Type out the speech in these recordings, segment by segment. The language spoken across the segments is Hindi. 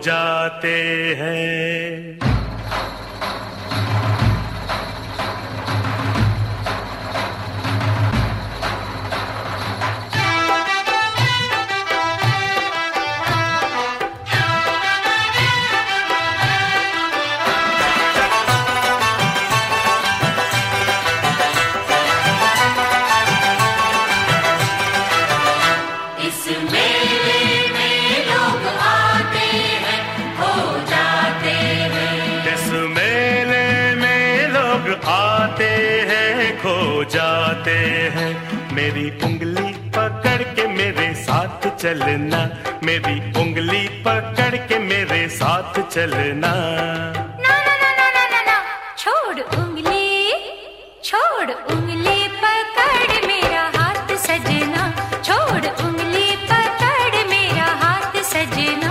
जाते हैं। आते हैं खो जाते हैं। मेरी उंगली पकड़ के मेरे साथ चलना, मेरी उंगली पकड़ के मेरे साथ चलना। ना ना ना ना ना ना ना, छोड़ उंगली, छोड़ उंगली पकड़ मेरा हाथ सजना, छोड़ उंगली पकड़ मेरा हाथ सजना।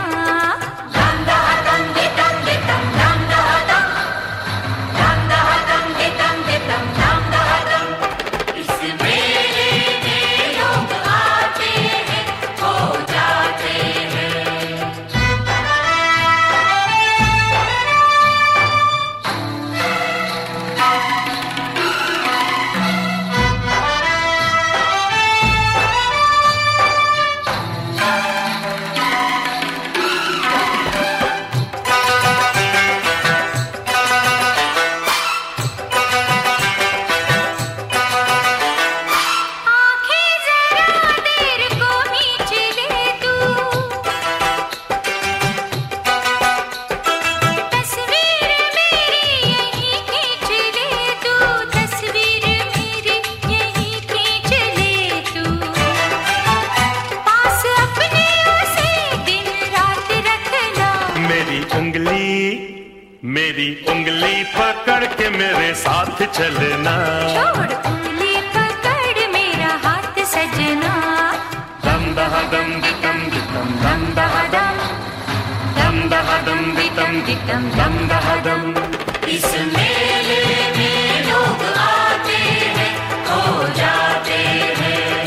मेरी उंगली पकड़ के मेरे साथ चलना, छोड़ उंगली पकड़ मेरा हाथ सजना। दम दहा दम दितम दितम दम दहा दम, दम दहा दम दितम दितम दम दहा दम। इस मेले में लोग आते हैं खो जाते हैं।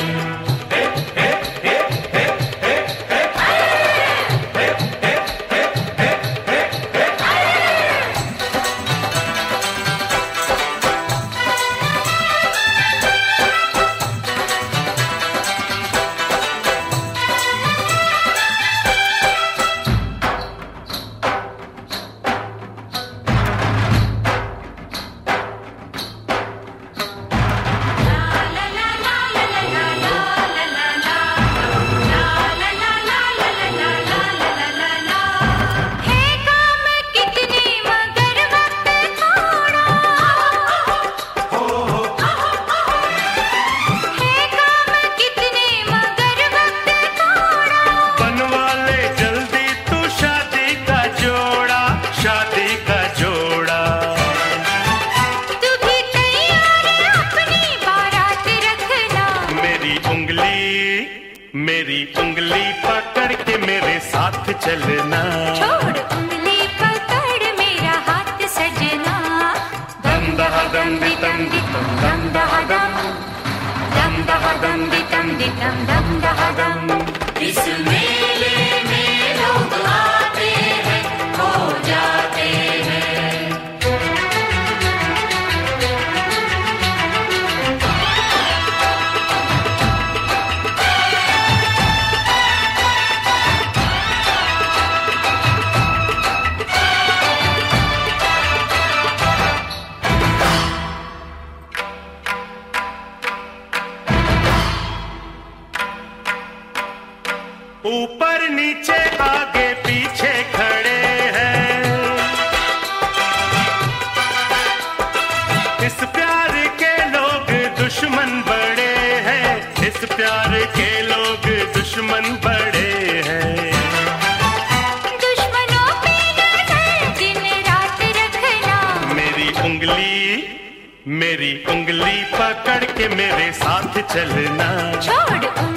मेरी उंगली पकड़ के मेरे साथ चलना, छोड़ उंगली पकड़ मेरा हाथ सजना। दम दहा दम दितम दितम दम दहा दम, दम दहा दम दितम दितम दम दहा दम। इस मेले में लोग आते हैं खो जाते हैं। ऊपर नीचे आगे पीछे खड़े हैं, इस प्यार के लोग दुश्मन बड़े हैं, इस प्यार के लोग दुश्मन बड़े हैं। दुश्मनों पे नजर दिन रात रखना, मेरी उंगली पकड़ के मेरे साथ चलना, छोड़